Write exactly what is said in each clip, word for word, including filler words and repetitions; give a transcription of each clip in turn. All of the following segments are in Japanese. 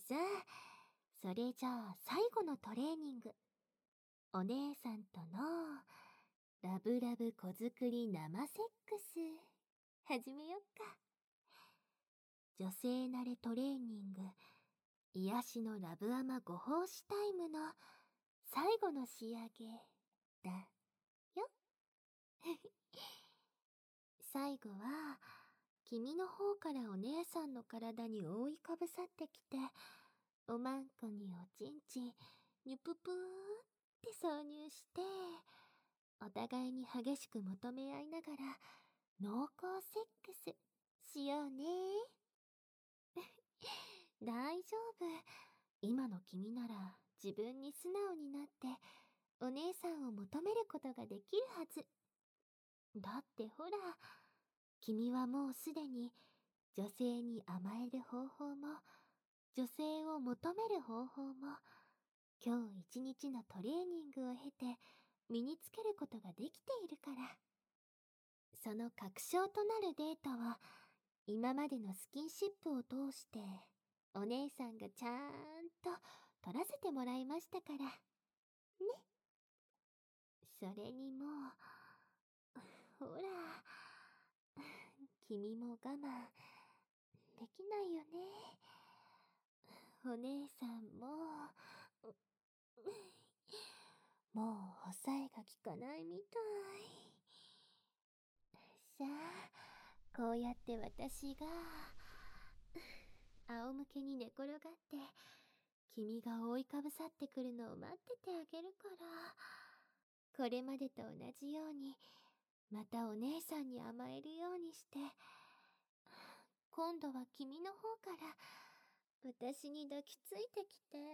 さ、それじゃあ最後のトレーニング。お姉さんとのラブラブ子作り生セックス始めよっか。女性慣れトレーニング、癒しのラブアマご奉仕タイムの最後の仕上げだよ。最後は君の方からお姉さんの体に覆いかぶさってきて、おまんこにおちんちんにゅぷぷーって挿入して、お互いに激しく求め合いながら濃厚セックスしようね。大丈夫。今の君なら自分に素直になってお姉さんを求めることができるはず。だってほら、君はもうすでに女性に甘える方法も女性を求める方法も今日一日のトレーニングを経て身につけることができているから。その確証となるデータは今までのスキンシップを通してお姉さんがちゃんと取らせてもらいましたからね。それにもうほら、君も我慢できないよね。お姉さんももう抑えが効かないみたい。さあ、こうやって私が仰向けに寝転がって君が覆いかぶさってくるのを待っててあげるから、これまでと同じようにまたお姉さんに甘えるようにして、今度は君の方から私に抱きついてきて、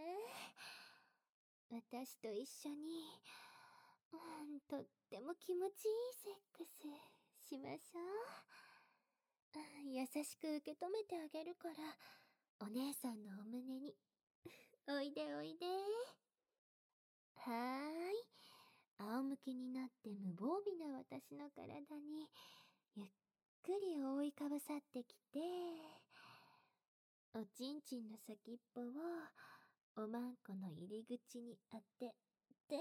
私と一緒に、うん、とっても気持ちいいセックスしましょう。優しく受け止めてあげるから、お姉さんのお胸においでおいで。はーい、仰向けになって無防備な私の体にゆっくり覆いかぶさってきて、おちんちんの先っぽをおまんこの入り口に当てて、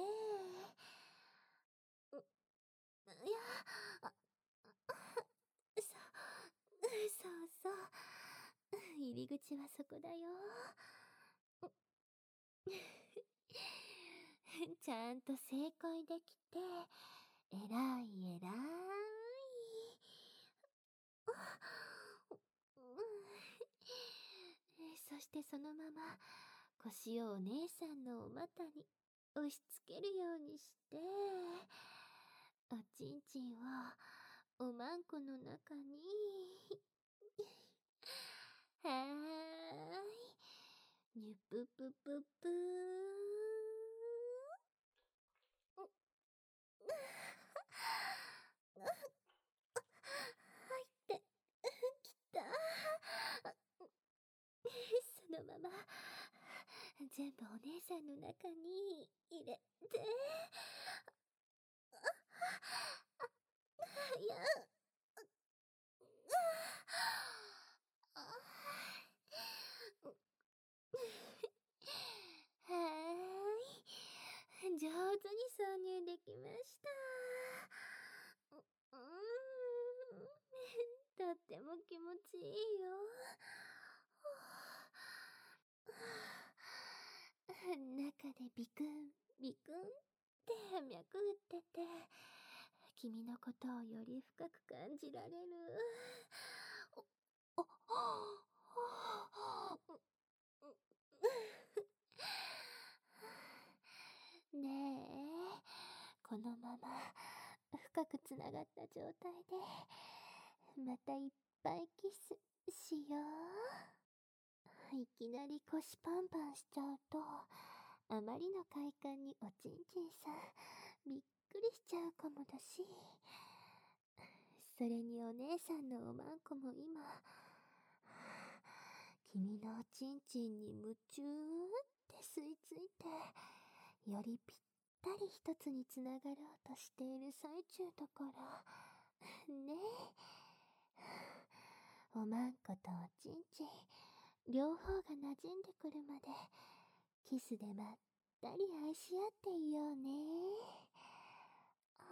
う、いや、あ、そ、そうそう、入り口はそこだよ。ちゃんと正解できて、えらいえらい。そしてそのまま腰をお姉さんのお股に押し付けるようにして、おちんちんをおまんこの中にはーい、にゅぷぷぷぷー。入ってきた。そのまま全部お姉さんの中に入れて、いや、はーい、上手に挿入できました。うーん、とっても気持ちいいよ。中でビクンビクンって脈打ってて、君のことをより深く感じられる。お、お、ねえ、このまま深くつながった状態でまたいっぱいキスしよう。いきなり腰パンパンしちゃうとあまりの快感におちんちんさんびっくりしちゃうかもだし、それにお姉さんのおまんこも今君のおちんちんに夢中って吸い付いて、よりぴったり一つにつながろうとしている最中だからねえ。おまんことおちんちん両方が馴染んでくるまでキスでまったり愛し合っていようね。あ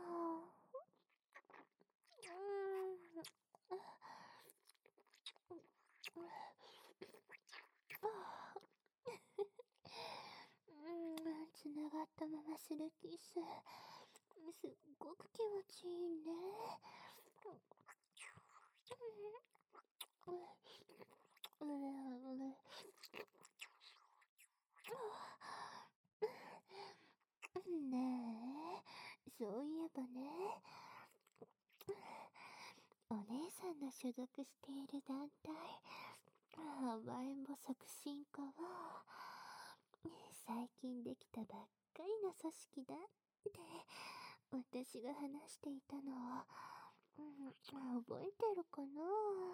ーうーんあーうんつながったままするキス、すっごく気持ちいいね。うんうんうんねえ、そういえばね、お姉さんの所属している団体、甘えん坊促進課は、最近できたばっかりの組織だって私が話していたのを、うん、覚えてるかな。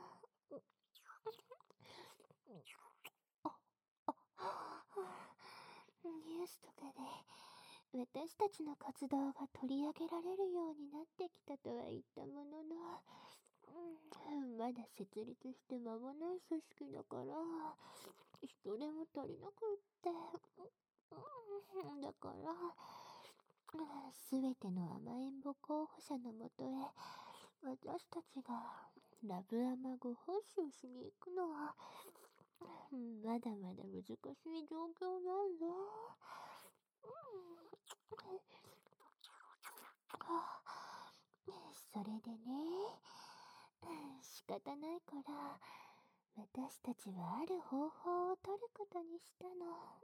あ、あ、ニュースとかで私たちの活動が取り上げられるようになってきたとは言ったものの、うん、まだ設立して間もない組織だから人手も足りなくって、うん、だからすべての甘えん坊候補者のもとへ私たちがラブアマご奉仕をしに行くのは、うん、まだまだ難しい状況なんだ。あ、それでね、仕方ないから私たちはある方法を取ることにしたの。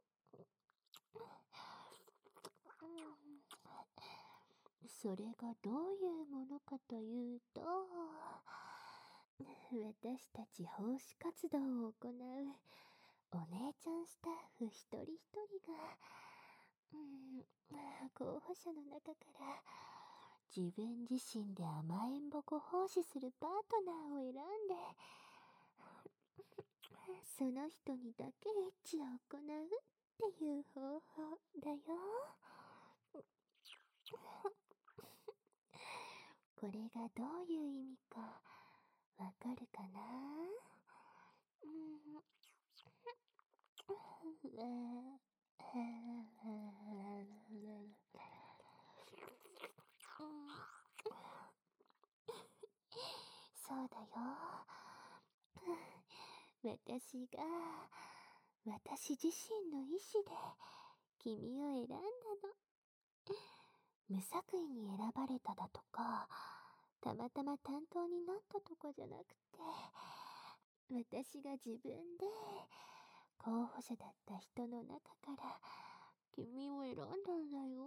それがどういうものかというと、私たち奉仕活動を行うお姉ちゃんスタッフ一人一人が、うん、候補者の中から自分自身で甘えん坊ご奉仕するパートナーを選んで、その人にだけエッチを行うっていう方法だよ。これがどういう意味かわかるかな。うん、そうだよ。私が私自身の意志で君を選んだの。無作為に選ばれただとか、たまたま担当になったとかじゃなくて、私が自分で候補者だった人の中から君を選んだんだよ。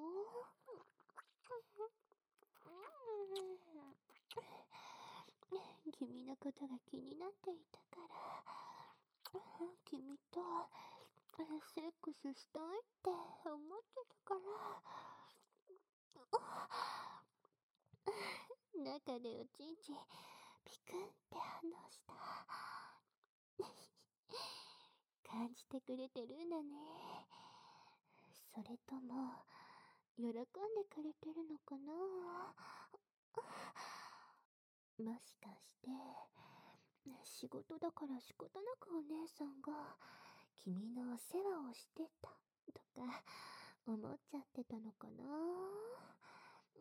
君のことが気になっていたから、君とセックスしたいって思ってたから、中でおちんちんピクンって反応した。感じてくれてるんだね。それとも喜んでくれてるのかな。もしかして仕事だから仕方なくお姉さんが君のお世話をしてたとか思っちゃってたのかな。うん、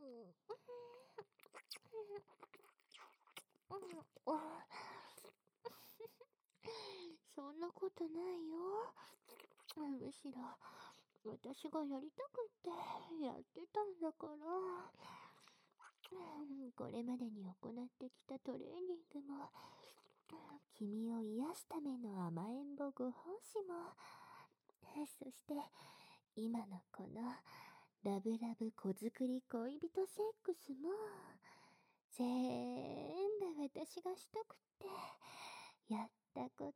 そんなことないよ。むしろ私がやりたくってやってたんだから。これまでに行ってきたトレーニングも君を癒すための甘えん坊ご奉仕も、そして今のこのラブラブ子作り恋人セックスも全部私がしたくってやったこと。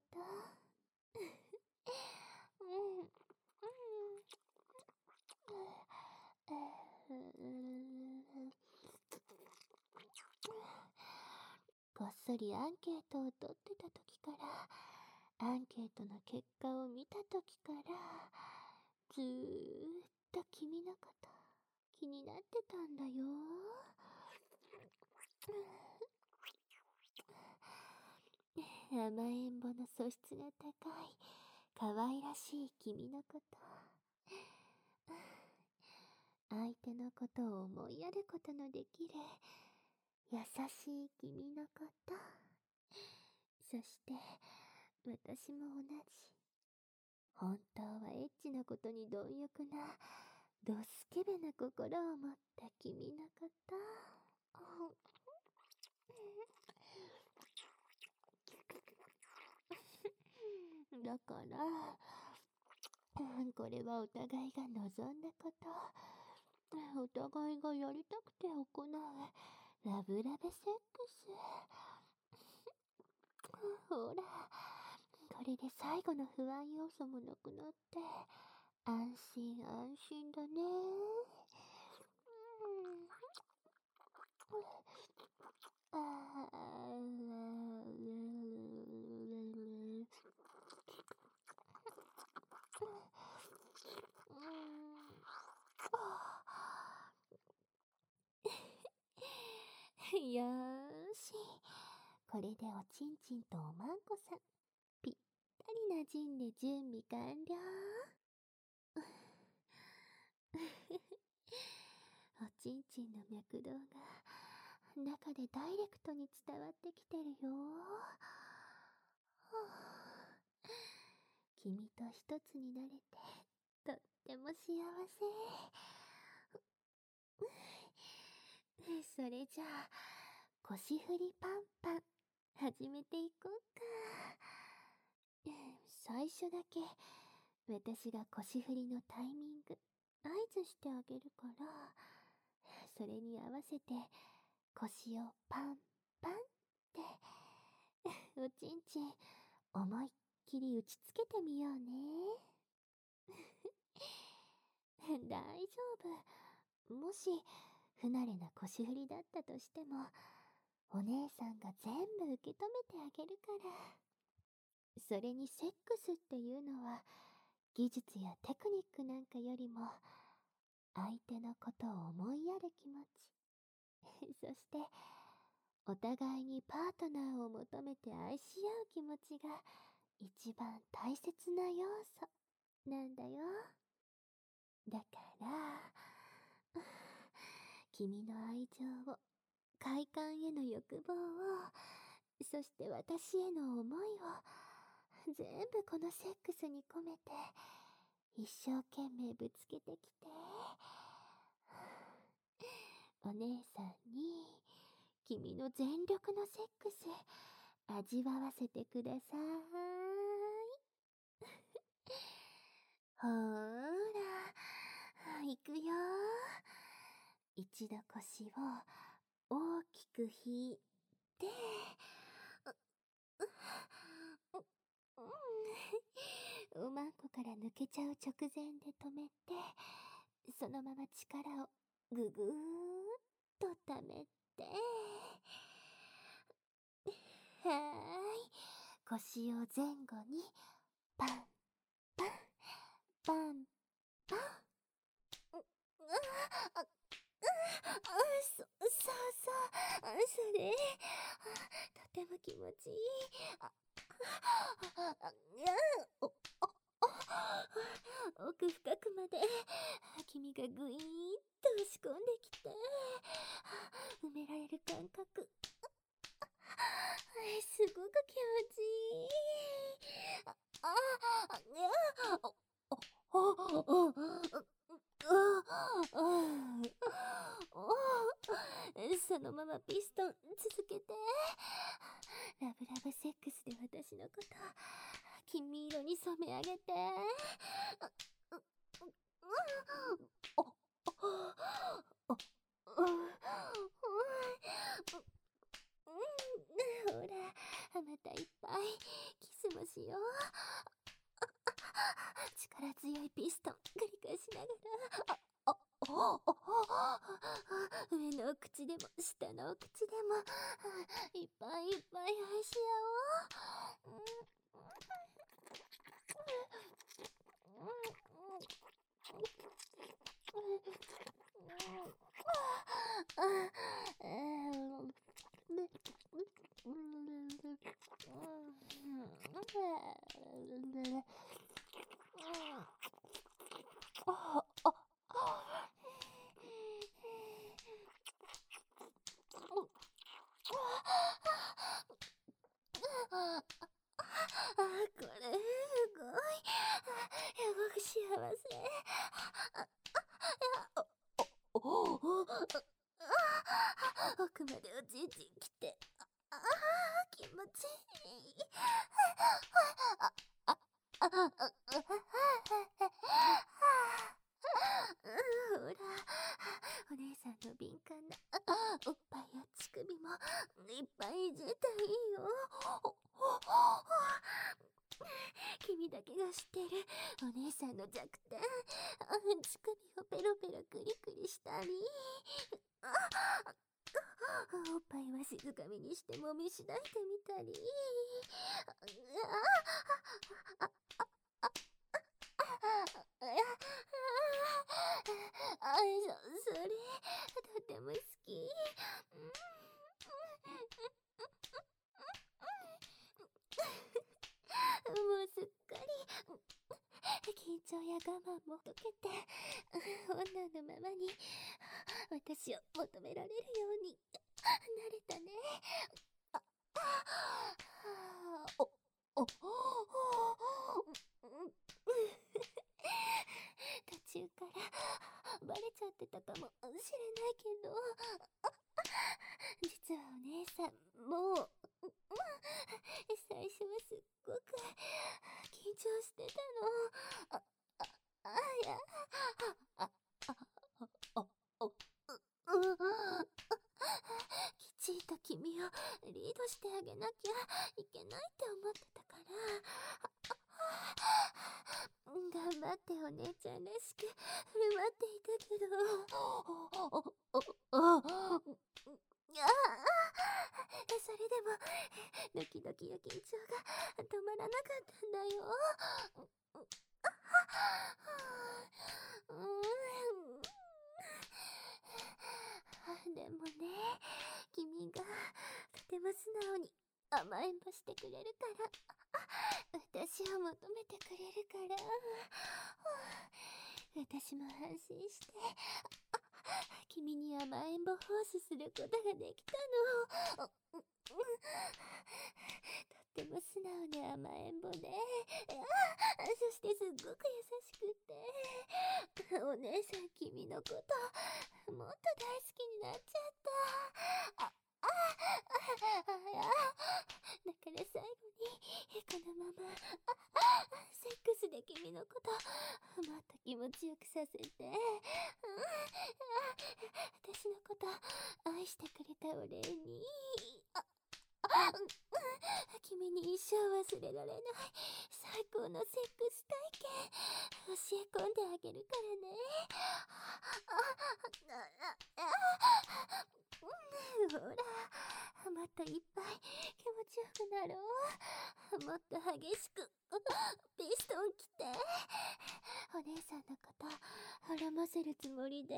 うん、うん、こっそりアンケートを取ってた時から、アンケートの結果を見た時から、ずーっと君のこと気になってたんだよ。 甘えん坊の素質が高い可愛らしい君のこと、相手のことを思いやることのできる優しい君のこと、そして私も同じ、本当はエッチなことに貪欲なドスケベな心を持った君のこと。だからこれはお互いが望んだこと、お互いがやりたくて行うラブラブセックス。ほら、これで最後の不安要素もなくなって安心安心だね。あよーし、これでおちんちんとおまんこさんぴったりなじんで準備完了。おちんちんの脈動が中でダイレクトに伝わってきてるよ。君と一つになれてとっても幸せ。それじゃあ腰振りパンパン始めていこうか。最初だけ私が腰振りのタイミング合図してあげるから、それに合わせて腰をパンパンっておちんちん思いっきり打ちつけてみようね。大丈夫、もし不慣れな腰振りだったとしてもお姉さんが全部受け止めてあげるから。それにセックスっていうのは技術やテクニックなんかよりも相手のことを思いやる気持ちそしてお互いにパートナーを求めて愛し合う気持ちが一番大切な要素なんだよ。だから君の愛情を、快感への欲望を、そして私への思いを全部このセックスに込めて一生懸命ぶつけてきて。お姉さんに君の全力のセックス味わわせてください。ほーら、いくよ。一度腰を大きく引いて、おまんこから抜けちゃう直前で止めて、そのまま力をぐぐーっと溜めて、はーい、腰を前後にパンパンパンパン。ああそ、そうそう、それとても気持ちいい。あああおお奥深くまで君がぐいーっと押し込んできて埋められる感覚、すごく気持ちいい。ああいやおおおおそのままピストン続けて。ラブラブセックスで私のこと金色に染め上げて。ほら、またいっぱいキスもしよう。力強いピストン繰り返しながら、ああ上のお口でも下のお口でもいっぱいいっぱい愛し合おう。 ああああ、これすごい。すごく幸せ。おおお奥までおちんちんきて、ああ、気持ちいい。ああああほら、お姉さんの敏感なおっぱいや乳首もいっぱいいじったいいよ。君だけが知ってるお姉さんの弱点。乳首をペロペロクリクリしたり、おっぱいは静かみにしてもみしだいてみたり。あ、そ、それ、とても好き。もうすっかり緊張や我慢も解けて、女のままに私を求められるようになれたね。あ、お、お、途中からバレちゃってたかもしれないけど、実はお姉さんもう最初はすっごく緊張してたの。あ、あ、あ、いや、あ、あ、あ、お、う、きちんと君をリードしてあげなきゃいけないって思ってたから、頑張ってお姉ちゃんらしく振る舞っていたけど、いや、それでもドキドキや緊張が止まらなかったんだよ。でもね、君がとても素直に甘えんぼしてくれるから、私を求めてくれるから、私も安心して君に甘えんぼフォースすることができたの。とっても素直で甘えんぼで、そしてすっごく優しくて、お姉さん君のこともっと大好きになっちゃった。あ、あ、あ、や、だから最後にこのままセックスで君のこともっと気持ちよくさせて、私のこと愛してくれたお礼に、あ、あ、君に一生忘れられない最高のセックス体験教え込んであげるからね。あ、あ、あ、ほら、もっといっぱい気持ちよくなろう。もっと激しくピストン来て、お姉さんのこと滅ませるつもりで、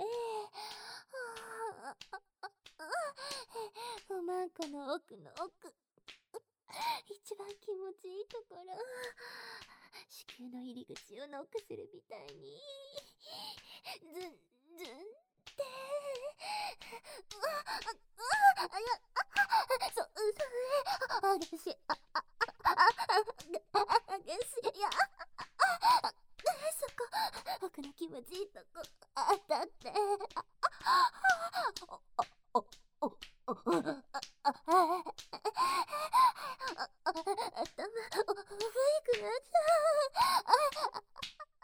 おまんこの奥の奥、一番気持ちいいところ、子宮の入り口をノックするみたいにズンズンってうわあああいやそそれ激しい、あああ激しい、いやそこ僕の気持ちいいとこあったって、おおおおあああ頭おかゆくなっちゃう。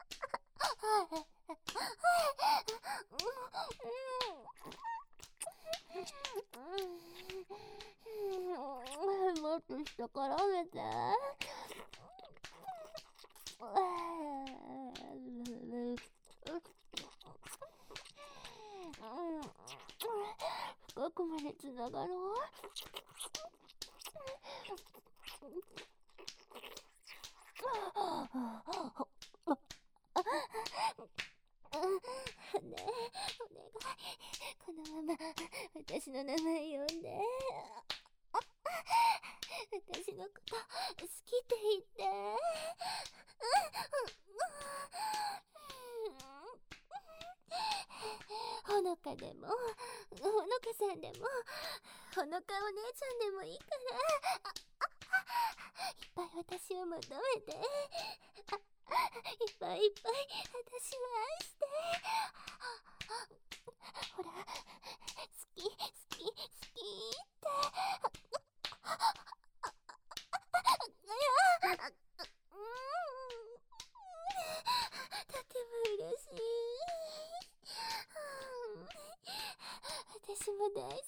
もっと下からめて。深くまでつながろう。ねえ、お願い、このまま私の名前呼んで、私のこと好きって言って。 のかでも、ほのかさんでも、ほのかお姉ちゃんでもいいから、ああいっぱい私を求めて、あいっぱいいっぱい私を愛して、ほら、好き好き好きって、うん、とても嬉しい。私も大好きだよ。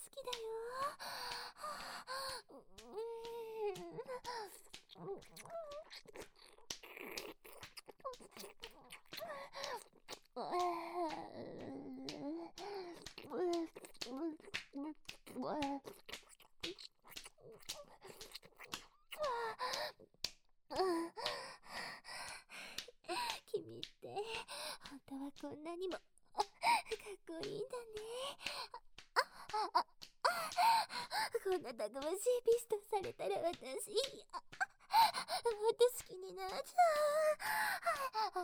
君って本当はこんなにもかっこいいんだね。ああこんなたくましいピストされたら私あもっと好きになっちゃう。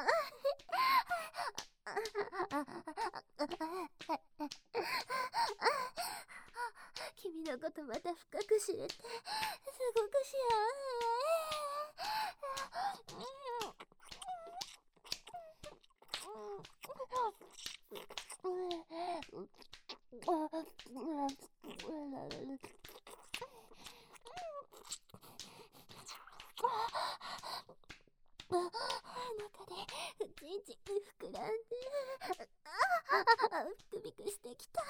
君のことまた深く知れてすごく幸せ。中でうちんち膨らんでビクビクしてきた。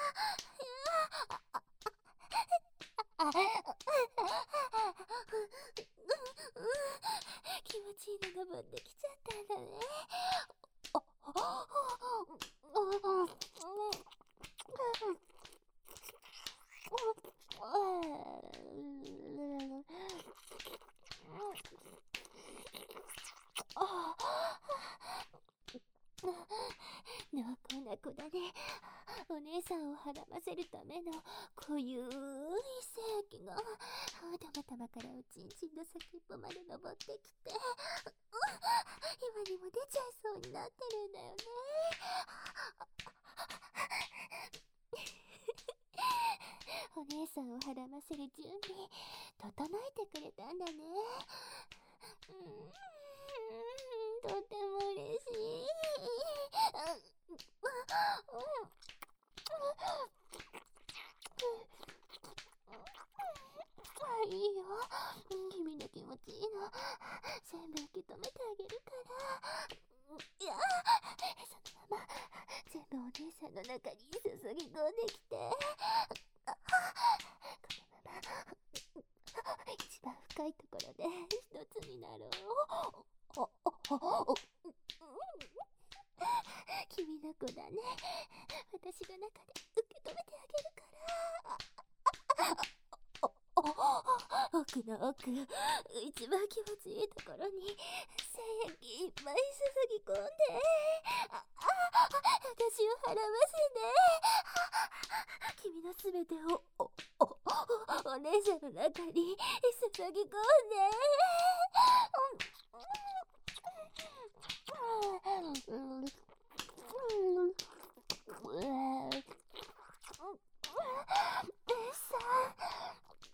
気持ちいいの登ってきちゃったんだね。濃厚な子だね。お姉さんをはらませるための濃ゆい精液が頭玉からおちんちんの先っぽまで登ってきて、今にも出ちゃいそうになってるんだよね。お姉さんをはらませる準備整えてくれたんだね。うーん、とても嬉しい。いいよ、君の気持ちいいの全部受け止めてあげるから。いや、そのまま全部お姉さんの中に注ぎ込んできて、このまま一番深いところで一つになろう。君の子だね。私が中で受け止めてあげるから。奥の奥、一番気持ちいいところに精液いっぱい注ぎ込んで、ああ私をはらませて、君のすべてをおおお姉さんの中に注ぎ込んで、さあ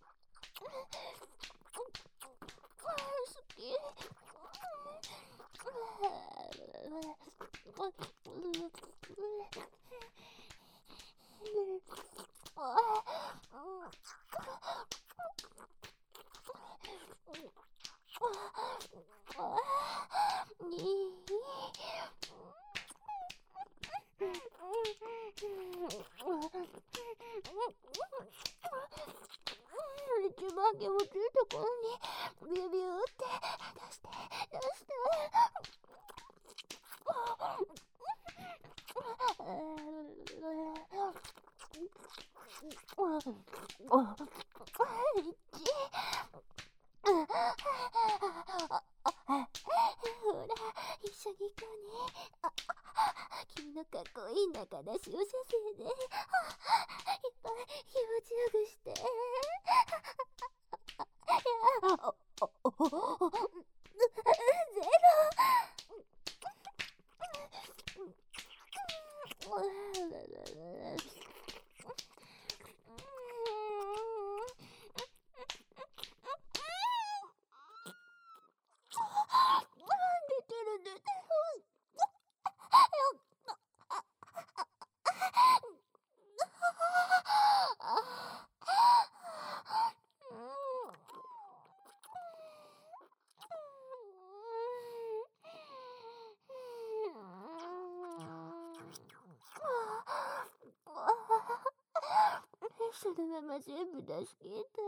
好き。一番気持ちいいところにビュビューって出して出して。ほら一緒に行こうね。君のかっこいい中出しを射精でいっぱい気持ちよくして。ゼロ。 そのまま全部出し切りたい。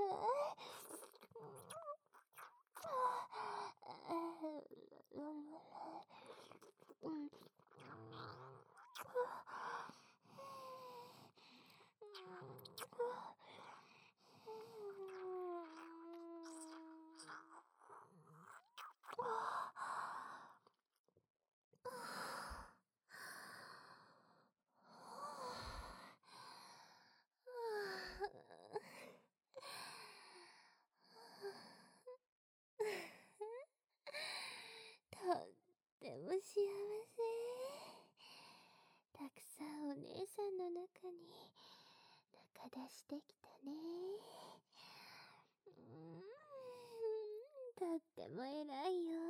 とっても幸せ。たくさんお姉さんの中に中出しできたね。うーん、とっても偉いよ。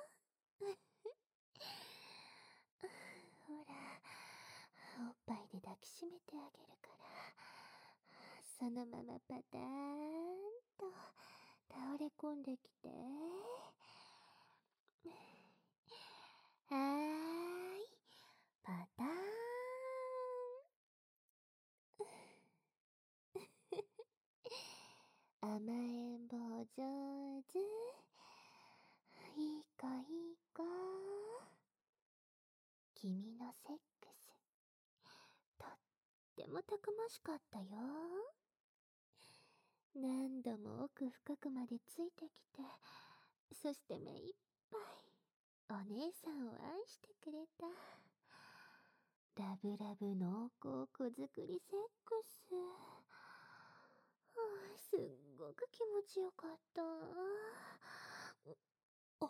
ほら、おっぱいで抱きしめてあげるから、そのままパターンと倒れ込んできて。はーい、パターン。甘えん坊上手。いい子いい子。君のセックス、とってもたくましかったよ。何度も奥深くまでついてきて、そして目いっぱいお姉さんを愛してくれた。ラブラブ濃厚子作りセックス。はあ、すっごく気持ちよかった。お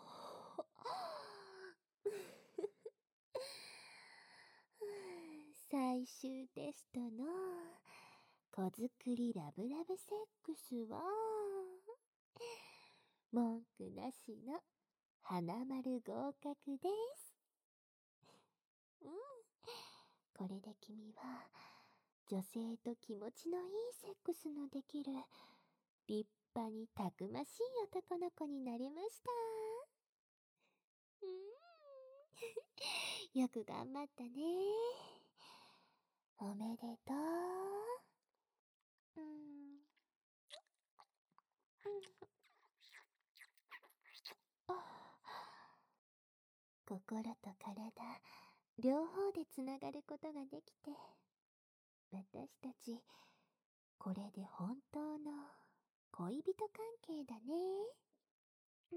最終テストの子作りラブラブセックスは文句なしの花丸合格です。うん、これで君は女性と気持ちのいいセックスのできる立派にたくましい男の子になりました。うん、よく頑張ったね。おめでとう。うん、心と体両方でつながることができて、私たちこれで本当の恋人関係だね。うん。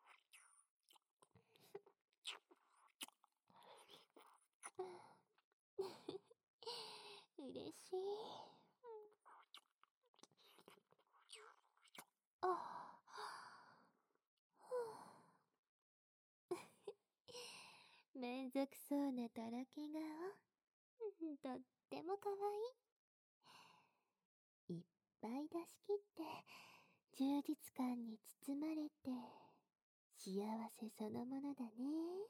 嬉しい。ああ、めんどくそうなとろけ顔。とってもかわいい。いっぱい出し切って充実感に包まれて幸せそのものだね。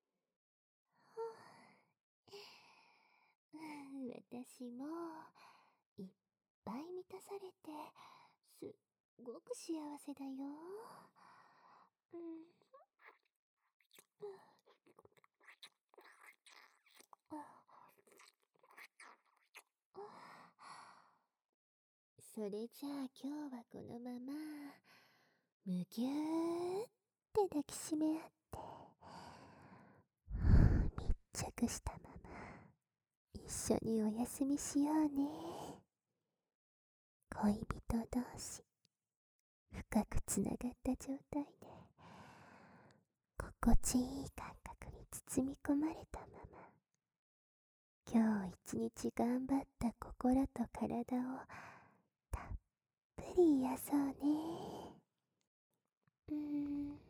私もいっぱい満たされてすっごく幸せだよ。うん、それじゃあ今日はこのままむぎゅーって抱きしめ合って密着したまま一緒にお休みしようね。恋人同士深くつながった状態で心地いい感覚に包み込まれたまま、今日一日頑張った心と体をたっぷり癒そうね。うーん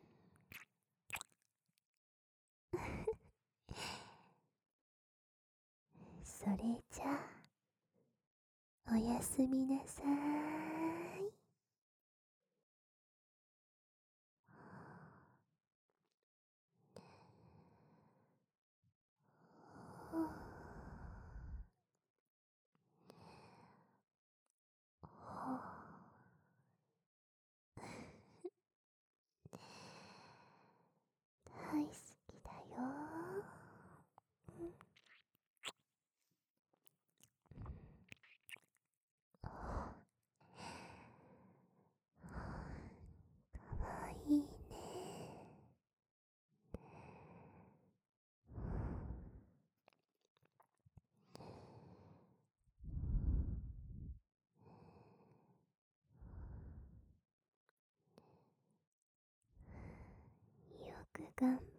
それじゃあおやすみなさーい。大好きだよ。 頑